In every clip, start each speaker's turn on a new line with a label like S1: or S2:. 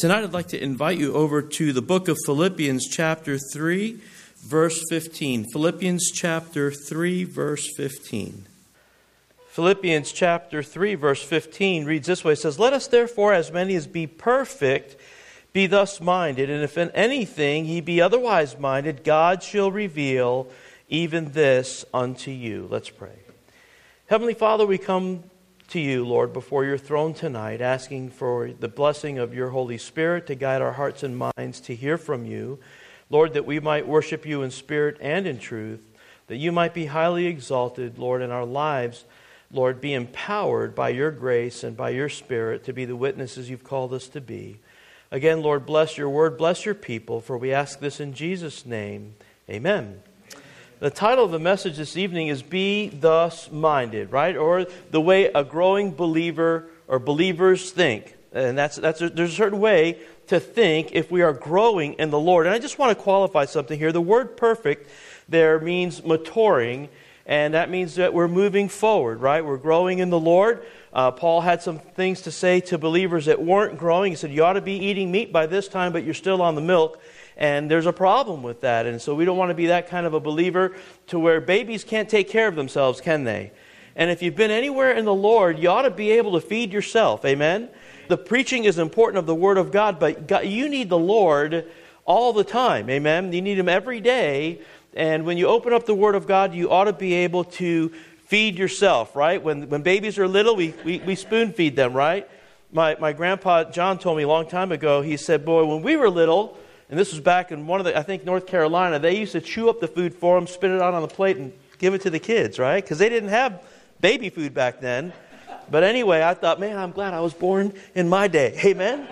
S1: Tonight I'd like to invite you over to the book of Philippians chapter 3, verse 15. Philippians chapter 3, verse 15. Philippians chapter 3, verse 15 reads this way. It says, "Let us therefore, as many as be perfect, be thus minded. And if in anything ye be otherwise minded, God shall reveal even this unto you." Let's pray. Heavenly Father, we come to you, Lord, before your throne tonight, asking for the blessing of your Holy Spirit to guide our hearts and minds to hear from you. Lord, that we might worship you in spirit and in truth, that you might be highly exalted, Lord, in our lives, Lord, be empowered by your grace and by your Spirit to be the witnesses you've called us to be. Again, Lord, bless your word, bless your people, for we ask this in Jesus' name. Amen. The title of the message this evening is Be Thus Minded, right? Or the way a growing believer or believers think. And there's a certain way to think if we are growing in the Lord. And I just want to qualify something here. The word perfect there means maturing, and that means that we're moving forward, right? We're growing in the Lord. Paul had some things to say to believers that weren't growing. He said, you ought to be eating meat by this time, but you're still on the milk. And there's a problem with that. And so we don't want to be that kind of a believer to where babies can't take care of themselves, can they? And if you've been anywhere in the Lord, you ought to be able to feed yourself. Amen? The preaching is important of the Word of God, but you need the Lord all the time. Amen? You need Him every day. And when you open up the Word of God, you ought to be able to feed yourself, right? When babies are little, we spoon feed them, right? My grandpa, John, told me a long time ago, he said, boy, when we were little, and this was back in I think North Carolina, they used to chew up the food for them, spit it out on the plate, and give it to the kids, right? Because they didn't have baby food back then. But anyway, I thought, man, I'm glad I was born in my day. Amen?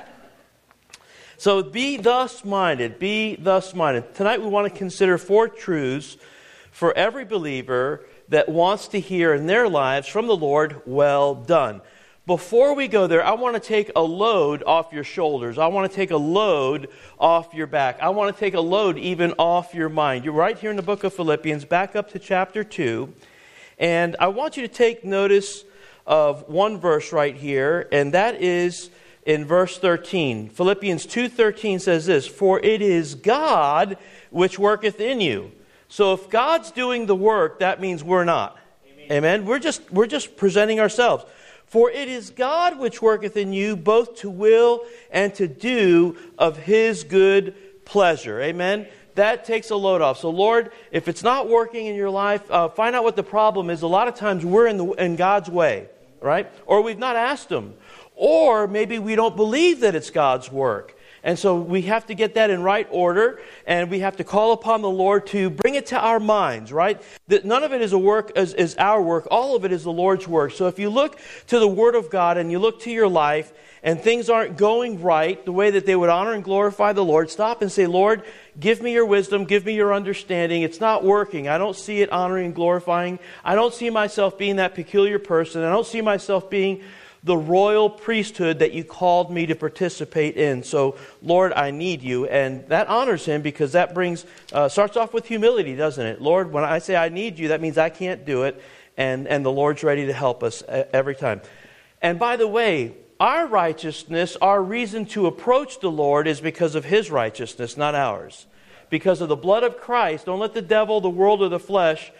S1: So be thus minded. Be thus minded. Tonight we want to consider 4 truths for every believer that wants to hear in their lives from the Lord, well done. Before we go there, I want to take a load off your shoulders. I want to take a load off your back. I want to take a load even off your mind. You're right here in the book of Philippians, back up to chapter 2. And I want you to take notice of one verse right here, and that is in verse 13. Philippians 2:13 says this, "For it is God which worketh in you." So if God's doing the work, that means we're not. Amen? We're just presenting ourselves. "For it is God which worketh in you both to will and to do of His good pleasure." Amen? That takes a load off. So Lord, if it's not working in your life, find out what the problem is. A lot of times we're in God's way, right? Or we've not asked Him. Or maybe we don't believe that it's God's work. And so we have to get that in right order, and we have to call upon the Lord to bring it to our minds, right? That none of it is is our work. All of it is the Lord's work. So if you look to the Word of God and you look to your life and things aren't going right the way that they would honor and glorify the Lord, stop and say, Lord, give me your wisdom, give me your understanding. It's not working. I don't see it honoring and glorifying. I don't see myself being that peculiar person. I don't see myself being the royal priesthood that you called me to participate in. So, Lord, I need you. And that honors Him because that starts off with humility, doesn't it? Lord, when I say I need you, that means I can't do it. And the Lord's ready to help us every time. And by the way, our righteousness, our reason to approach the Lord is because of His righteousness, not ours. Because of the blood of Christ. Don't let the devil, the world, or the flesh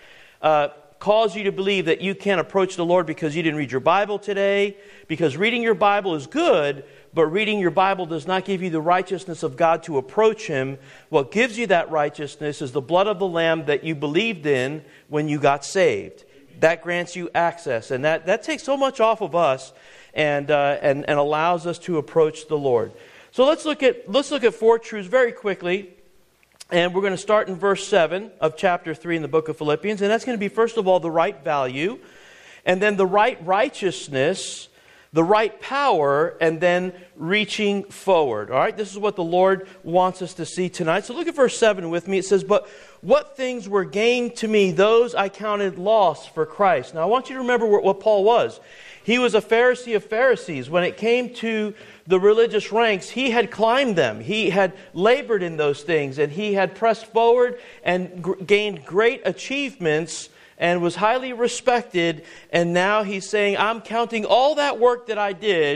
S1: cause you to believe that you can't approach the Lord because you didn't read your Bible today. Because reading your Bible is good, but reading your Bible does not give you the righteousness of God to approach Him. What gives you that righteousness is the blood of the Lamb that you believed in when you got saved. That grants you access. And that takes so much off of us and allows us to approach the Lord. So let's look at 4 truths very quickly. And we're going to start in verse 7 of chapter 3 in the book of Philippians. And that's going to be, first of all, the right value, and then the right righteousness, the right power, and then reaching forward. All right, this is what the Lord wants us to see tonight. So look at verse 7 with me. It says, "But what things were gained to me, those I counted loss for Christ." Now I want you to remember what Paul was. He was a Pharisee of Pharisees. When it came to the religious ranks, he had climbed them. He had labored in those things, and he had pressed forward and gained great achievements and was highly respected. And now he's saying, I'm counting all that work that I did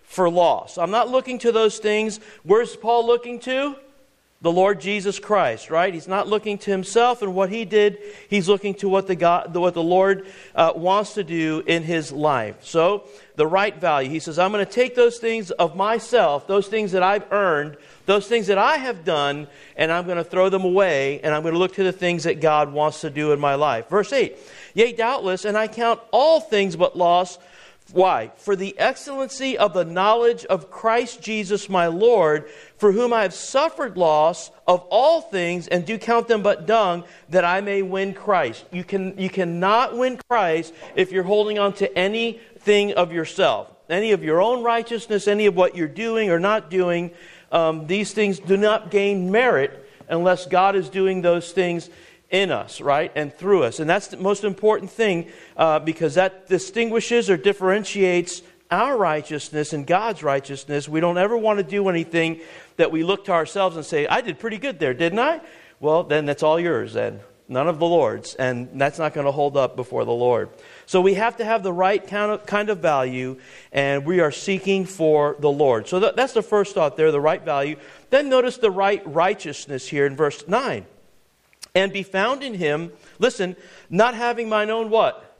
S1: for loss. I'm not looking to those things. Where's Paul looking to? The Lord Jesus Christ, right? He's not looking to himself and what he did. He's looking to what the Lord wants to do in his life. So, the right value. He says, I'm going to take those things of myself, those things that I've earned, those things that I have done, and I'm going to throw them away, and I'm going to look to the things that God wants to do in my life. Verse 8, yea, doubtless, and I count all things but loss. Why? For the excellency of the knowledge of Christ Jesus my Lord, for whom I have suffered loss of all things, and do count them but dung, that I may win Christ. You cannot win Christ if you're holding on to anything of yourself, any of your own righteousness, any of what you're doing or not doing. These things do not gain merit unless God is doing those things in us, right, and through us. And that's the most important thing because that distinguishes or differentiates our righteousness and God's righteousness. We don't ever want to do anything that we look to ourselves and say, I did pretty good there, didn't I? Well, then that's all yours then. None of the Lord's. And that's not going to hold up before the Lord. So we have to have the right kind of value, and we are seeking for the Lord. So that's the first thought there, the right value. Then notice the right righteousness here in verse 9. And be found in him, listen, not having mine own what?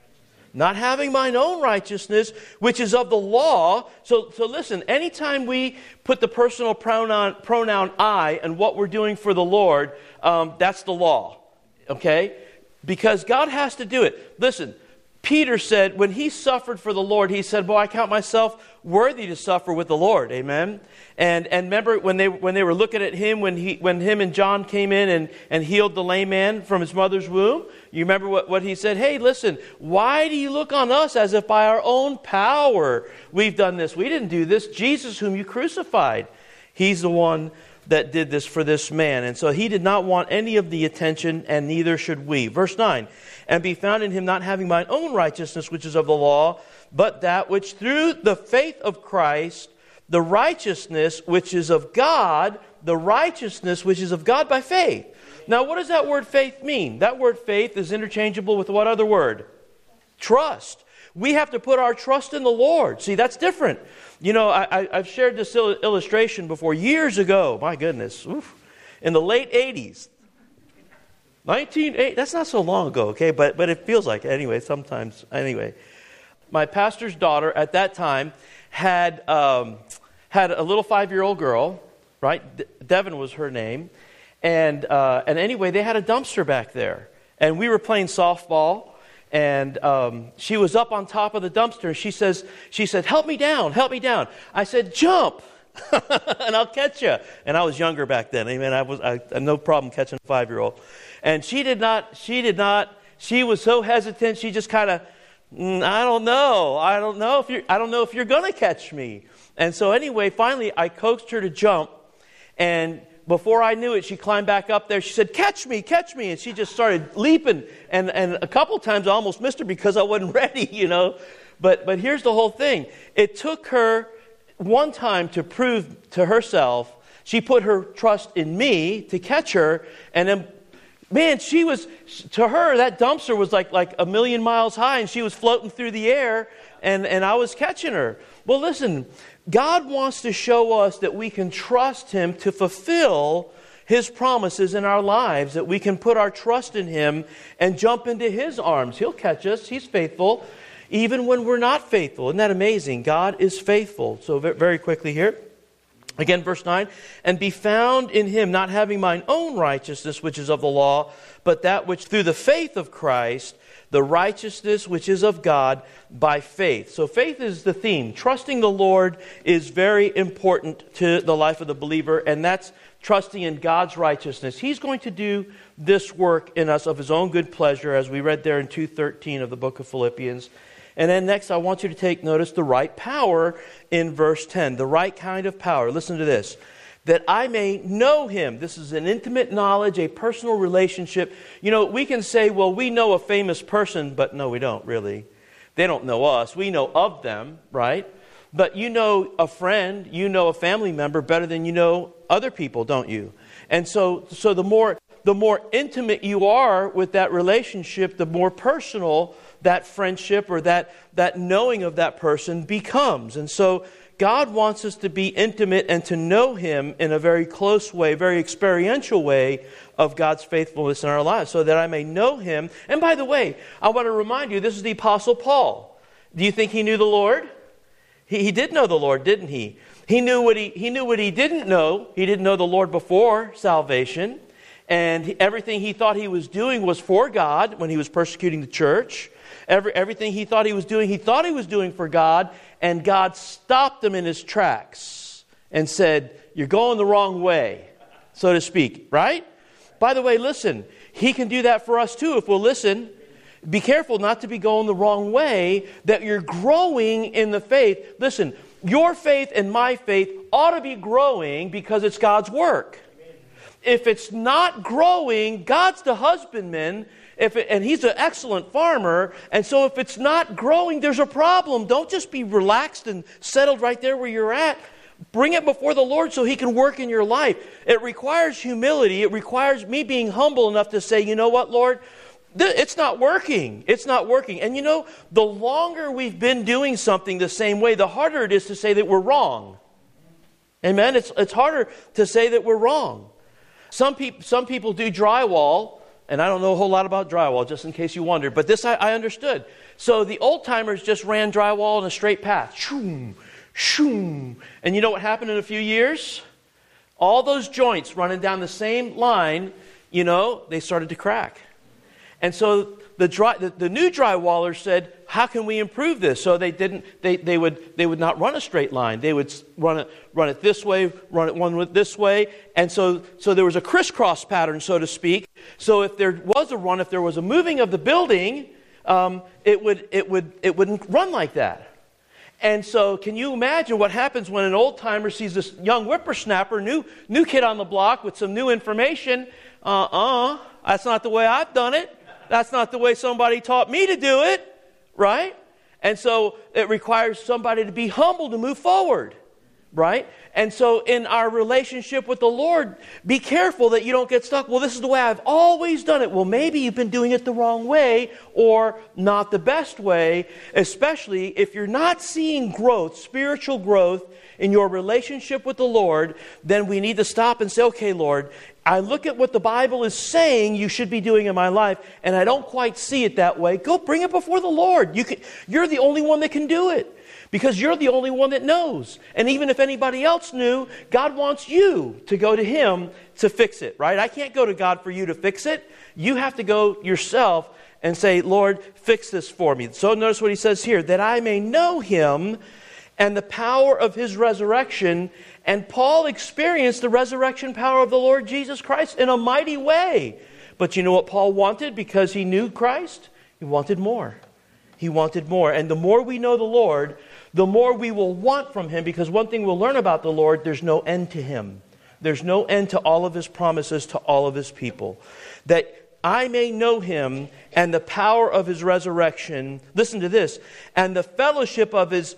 S1: Not having mine own righteousness, which is of the law. So listen, anytime we put the personal pronoun I and what we're doing for the Lord, that's the law. Okay? Because God has to do it. Listen, Peter said, when he suffered for the Lord, he said, I count myself worthy to suffer with the Lord. Amen? And remember when they were looking at him, when him and John came in and healed the lame man from his mother's womb, you remember what he said? Hey, listen, why do you look on us as if by our own power we've done this? We didn't do this. Jesus, whom you crucified, he's the one that did this for this man. And so he did not want any of the attention, and neither should we. Verse 9, and be found in him not having mine own righteousness, which is of the law, but that which through the faith of Christ, the righteousness which is of God, the righteousness which is of God by faith. Now, what does that word faith mean? That word faith is interchangeable with what other word? Trust. We have to put our trust in the Lord. See, that's different. You know, I've shared this illustration before years ago. My goodness. Oof. In the late 80s. 1980, that's not so long ago, okay? But it feels like it anyway, sometimes. Anyway, my pastor's daughter at that time had a little 5-year-old girl, right? Devin was her name. And anyway, they had a dumpster back there. And we were playing softball. And she was up on top of the dumpster. And she said, help me down. I said, jump, and I'll catch you. And I was younger back then. Amen. I had no problem catching a 5-year-old. And she did not. She was so hesitant. She just kind of, I don't know if you're going to catch me. And so anyway, finally, I coaxed her to jump. And before I knew it, she climbed back up there. She said, catch me. And she just started leaping. And a couple times I almost missed her because I wasn't ready, you know. But here's the whole thing. It took her one time to prove to herself. She put her trust in me to catch her. And then, man, to her, that dumpster was like a million miles high. And she was floating through the air. And I was catching her. Well, listen, God wants to show us that we can trust Him to fulfill His promises in our lives, that we can put our trust in Him and jump into His arms. He'll catch us. He's faithful, even when we're not faithful. Isn't that amazing? God is faithful. So very quickly here. Again, verse 9, and be found in Him, not having mine own righteousness, which is of the law, but that which through the faith of Christ, the righteousness which is of God by faith. So faith is the theme. Trusting the Lord is very important to the life of the believer, and that's trusting in God's righteousness. He's going to do this work in us of His own good pleasure, as we read there in 2:13 of the book of Philippians. And then next, I want you to take notice the right power in verse 10. The right kind of power. Listen to this. That I may know Him. This is an intimate knowledge, a personal relationship. You know, we can say, well, we know a famous person, but no, we don't really. They don't know us. We know of them, right? But you know a friend, you know a family member better than you know other people, don't you? And so the more intimate you are with that relationship, the more personal that friendship or that knowing of that person becomes. And so God wants us to be intimate and to know Him in a very close way, very experiential way of God's faithfulness in our lives, so that I may know Him. And by the way, I want to remind you, this is the Apostle Paul. Do you think he knew the Lord? He did know the Lord, didn't he? He knew what he didn't know. He didn't know the Lord before salvation. And everything he thought he was doing was for God when he was persecuting the church. Everything he thought he was doing for God. And God stopped him in his tracks and said, you're going the wrong way, so to speak, right? By the way, listen, He can do that for us too if we'll listen. Be careful not to be going the wrong way, that you're growing in the faith. Listen, your faith and my faith ought to be growing because it's God's work. If it's not growing, God's the husbandman, and He's an excellent farmer, and so if it's not growing, there's a problem. Don't just be relaxed and settled right there where you're at. Bring it before the Lord so He can work in your life. It requires humility. It requires me being humble enough to say, you know what, Lord? It's not working. It's not working. And you know, the longer we've been doing something the same way, the harder it is to say that we're wrong. Amen? It's harder to say that we're wrong. Some people do drywall, and I don't know a whole lot about drywall, just in case you wondered, but this I understood. So the old-timers just ran drywall in a straight path. Shoom, shoom. And you know what happened in a few years? All those joints running down the same line, you know, they started to crack. And so the new drywallers said, how can we improve this? So they would not run a straight line. They would run it this way, run it this way. And so there was a crisscross pattern, so to speak. So if there was a moving of the building, it wouldn't run like that. And so can you imagine what happens when an old-timer sees this young whippersnapper, new kid on the block with some new information? That's not the way I've done it. That's not the way somebody taught me to do it, right? And so it requires somebody to be humble to move forward, right? And so in our relationship with the Lord, be careful that you don't get stuck. Well, this is the way I've always done it. Well, maybe you've been doing it the wrong way or not the best way, especially if you're not seeing growth, spiritual growth in your relationship with the Lord. Then we need to stop and say, okay, Lord, I look at what the Bible is saying you should be doing in my life, and I don't quite see it that way. Go bring it before the Lord. You're the only one that can do it, because you're the only one that knows. And even if anybody else knew, God wants you to go to Him to fix it, right? I can't go to God for you to fix it. You have to go yourself and say, Lord, fix this for me. So notice what He says here, that I may know Him and the power of His resurrection. And Paul experienced the resurrection power of the Lord Jesus Christ in a mighty way. But you know what Paul wanted because he knew Christ? He wanted more. He wanted more. And the more we know the Lord, the more we will want from Him. Because one thing we'll learn about the Lord, there's no end to Him. There's no end to all of His promises to all of His people. That I may know Him and the power of His resurrection. Listen to this. And the fellowship of His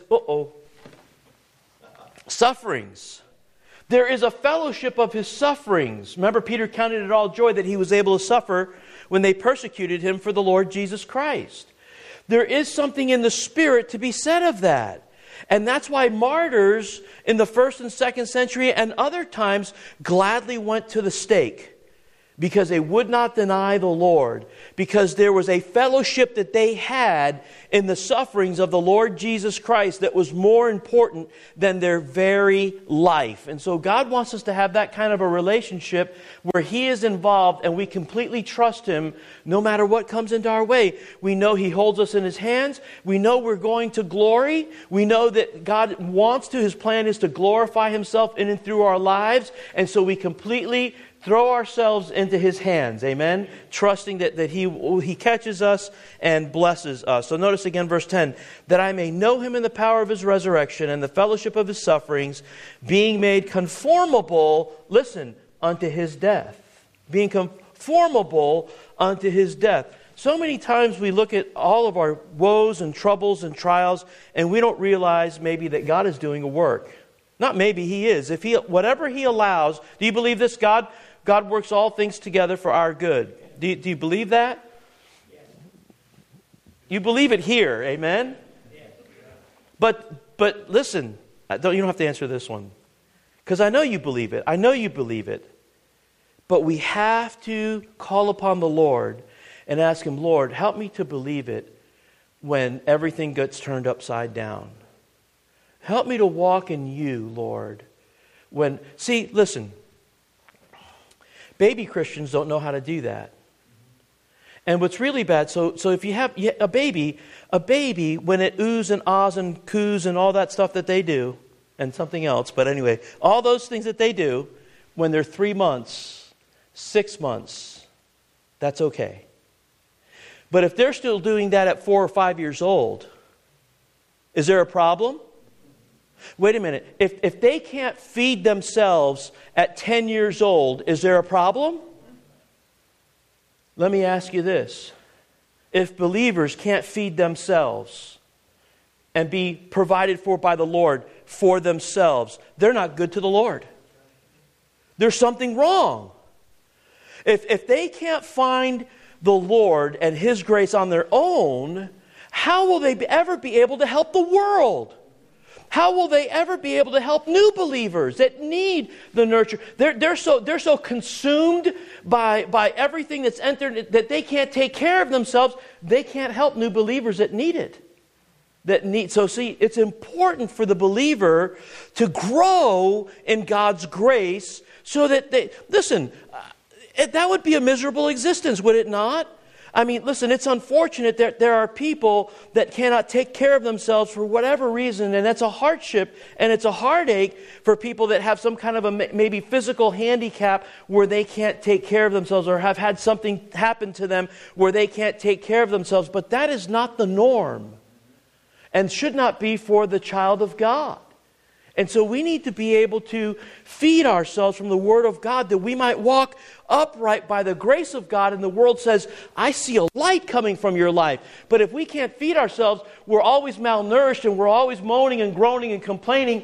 S1: sufferings. There is a fellowship of His sufferings. Remember, Peter counted it all joy that he was able to suffer when they persecuted him for the Lord Jesus Christ. There is something in the Spirit to be said of that. And that's why martyrs in the 1st and 2nd century and other times gladly went to the stake. Because they would not deny the Lord. Because there was a fellowship that they had in the sufferings of the Lord Jesus Christ that was more important than their very life. And so God wants us to have that kind of a relationship where He is involved and we completely trust Him no matter what comes into our way. We know He holds us in His hands. We know we're going to glory. We know that God wants to, His plan is to glorify Himself in and through our lives. And so we completely throw ourselves into His hands, amen? Trusting that He catches us and blesses us. So notice again verse 10, that I may know Him in the power of His resurrection and the fellowship of His sufferings, being made conformable, listen, unto His death. Being conformable unto His death. So many times we look at all of our woes and troubles and trials and we don't realize maybe that God is doing a work. Not maybe, He is. Whatever He allows, do you believe this? God works all things together for our good. Do you believe that? You believe it here, amen? But listen, You don't have to answer this one. Because I know you believe it. I know you believe it. But we have to call upon the Lord and ask Him, Lord, help me to believe it when everything gets turned upside down. Help me to walk in you, Lord. Listen, baby Christians don't know how to do that. And what's really bad, so if you have a baby, when it oohs and ahs and coos and all that stuff that they do, and something else, but anyway, all those things that they do, when they're 3 months, 6 months, that's okay. But if they're still doing that at 4 or 5 years old, is there a problem? Wait a minute. If they can't feed themselves at 10 years old, is there a problem? Let me ask you this. If believers can't feed themselves and be provided for by the Lord for themselves, they're not good to the Lord. There's something wrong. If they can't find the Lord and His grace on their own, how will they ever be able to help the world? How will they ever be able to help new believers that need the nurture? They're so consumed by everything that's entered that they can't take care of themselves. They can't help new believers that need it. So see, it's important for the believer to grow in God's grace so that that would be a miserable existence, would it not? I mean, listen, it's unfortunate that there are people that cannot take care of themselves for whatever reason, and that's a hardship, and it's a heartache for people that have some kind of a maybe physical handicap where they can't take care of themselves or have had something happen to them where they can't take care of themselves. But that is not the norm and should not be for the child of God. And so we need to be able to feed ourselves from the Word of God that we might walk upright by the grace of God. And the world says, I see a light coming from your life. But if we can't feed ourselves, we're always malnourished and we're always moaning and groaning and complaining.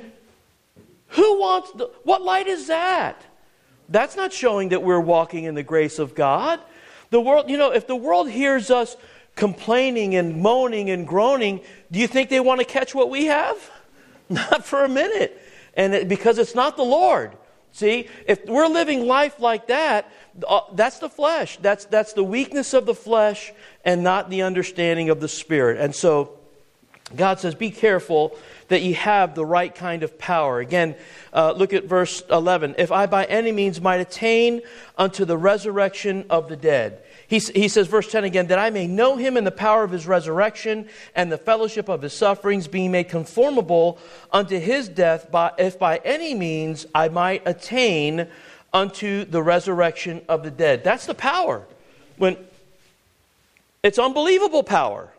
S1: What light is that? That's not showing that we're walking in the grace of God. The world, if the world hears us complaining and moaning and groaning, do you think they want to catch what we have? Not for a minute. Because it's not the Lord. See, if we're living life like that, that's the flesh. That's the weakness of the flesh and not the understanding of the Spirit. And so God says, be careful that you have the right kind of power. Again, look at verse 11. If I by any means might attain unto the resurrection of the dead. He says, verse 10 again, that I may know Him in the power of His resurrection and the fellowship of His sufferings, being made conformable unto His death, if by any means I might attain unto the resurrection of the dead. That's the power. It's unbelievable power.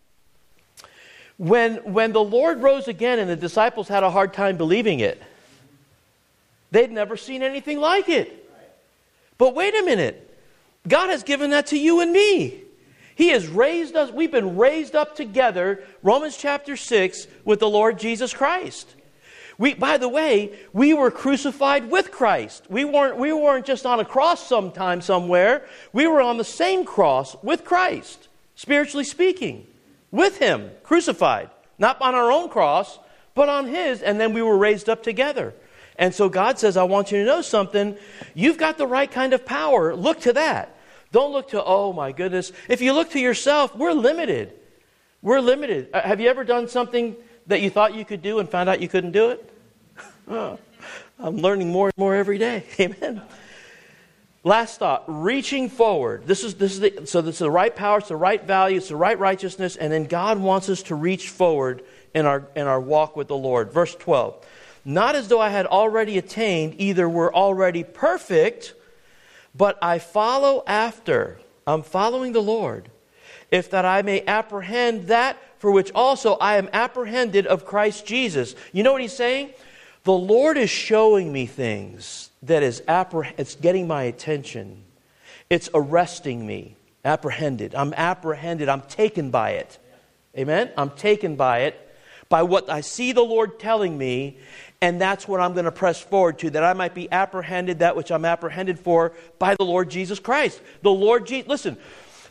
S1: When the Lord rose again and the disciples had a hard time believing it, they'd never seen anything like it. But wait a minute. God has given that to you and me. He has raised us. We've been raised up together, Romans chapter 6, with the Lord Jesus Christ. By the way, we were crucified with Christ. We weren't just on a cross sometime somewhere. We were on the same cross with Christ, spiritually speaking, with Him, crucified. Not on our own cross, but on His, and then we were raised up together. And so God says, I want you to know something. You've got the right kind of power. Look to that. Don't look to, oh my goodness. If you look to yourself, we're limited. We're limited. Have you ever done something that you thought you could do and found out you couldn't do it? Oh, I'm learning more and more every day. Amen. Last thought, reaching forward. This is the right power, it's the right value, it's the right righteousness, and then God wants us to reach forward in our walk with the Lord. Verse 12. Not as though I had already attained, either were already perfect, but I follow after. I'm following the Lord. If that I may apprehend that for which also I am apprehended of Christ Jesus. You know what he's saying? The Lord is showing me things that it's getting my attention. It's arresting me. Apprehended. I'm apprehended. I'm taken by it. Amen? I'm taken by it. By what I see the Lord telling me. And that's what I'm going to press forward to, that I might be apprehended, that which I'm apprehended for by the Lord Jesus Christ. Listen,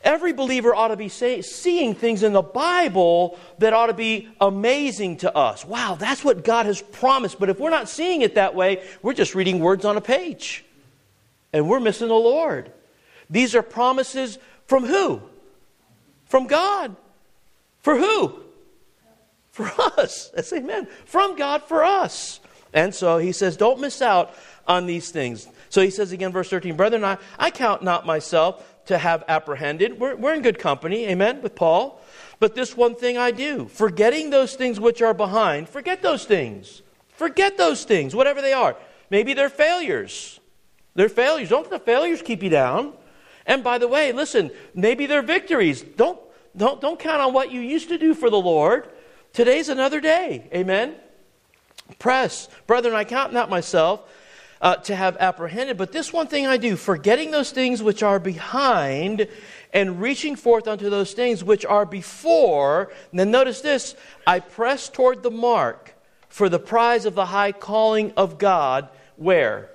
S1: Every believer ought to be seeing things in the Bible that ought to be amazing to us. Wow, that's what God has promised. But if we're not seeing it that way, we're just reading words on a page. And we're missing the Lord. These are promises from who? From God. For who? For us. That's amen. From God for us. And so he says, don't miss out on these things. So he says again, verse 13, brethren, I count not myself to have apprehended. We're in good company, amen, with Paul. But this one thing I do, forgetting those things which are behind. Forget those things. Forget those things, whatever they are. Maybe they're failures. They're failures. Don't let the failures keep you down. And by the way, listen, maybe they're victories. Don't count on what you used to do for the Lord. Today's another day, amen. Press. Brethren, I count not myself to have apprehended, but this one thing I do, forgetting those things which are behind and reaching forth unto those things which are before. And then notice this, I press toward the mark for the prize of the high calling of God. Where?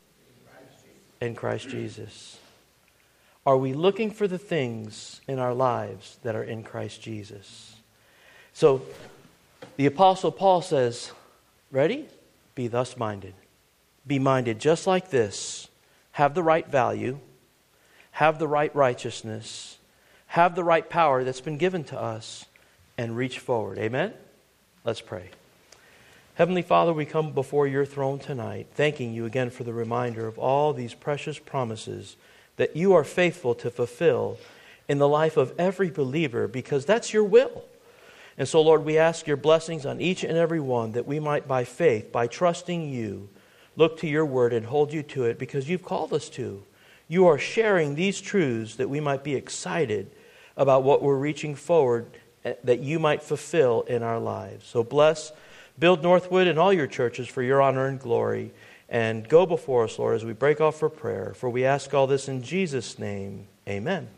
S1: In Christ Jesus. Are we looking for the things in our lives that are in Christ Jesus? So the Apostle Paul says, ready? Be thus minded. Be minded just like this. Have the right value. Have the right righteousness. Have the right power that's been given to us. And reach forward. Amen? Let's pray. Heavenly Father, we come before your throne tonight, thanking you again for the reminder of all these precious promises that you are faithful to fulfill in the life of every believer, because that's your will. And so, Lord, we ask your blessings on each and every one, that we might, by faith, by trusting you, look to your word and hold you to it, because you've called us to. You are sharing these truths that we might be excited about what we're reaching forward, that you might fulfill in our lives. So bless, build Northwood and all your churches for your honor and glory. And go before us, Lord, as we break off for prayer. For we ask all this in Jesus' name. Amen.